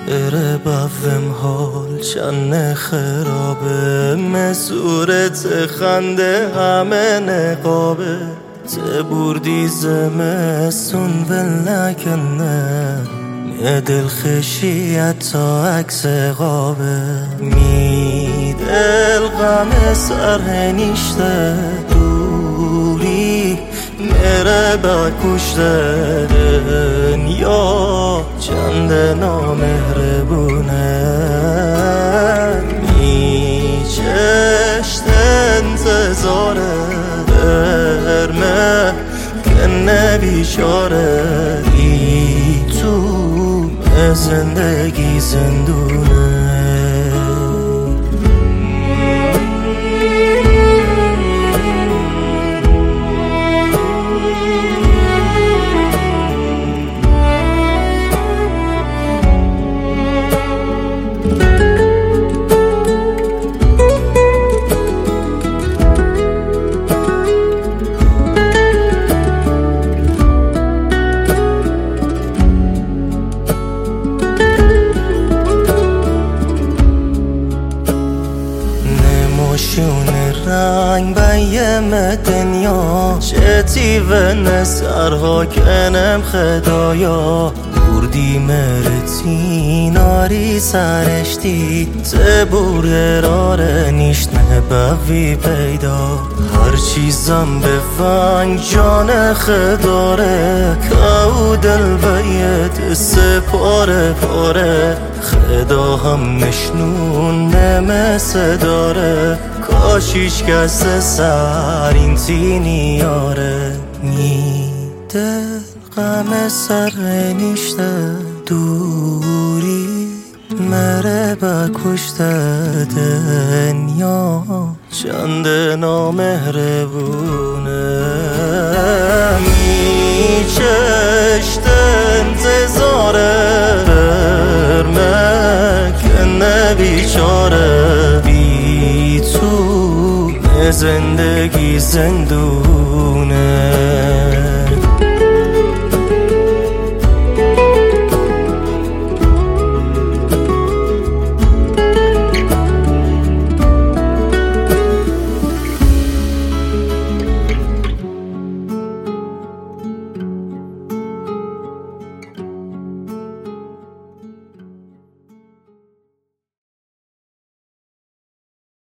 اره بفهم حال چند خرابه مسورت خنده همه نقابه تبوردی زمستون ول نکنه دل خشیت تا عکس قابه دل غم سر نیشته دوری میره با کشته دنیا چند نامهربونه میچشت انتظاره برمه کنه بیچاره ای تو زندگی زندونه شون رنگ بیم دنیا چتی و نسرها کنم خدایا بردی مرتی ناری سرشتی تبور قرار نیشت نبوی پیدا هر چیزم به ونگ جان خداره که دل باید سپاره پاره خدا هم مشنون نمسه داره کاش هیچ کس سر این تینی یاره دل غم سر نیشته دوری مره بکشته دنیا چند نامهربونه میچشت انتظاره برمه کنه بیچاره بی تو زندگی زندونه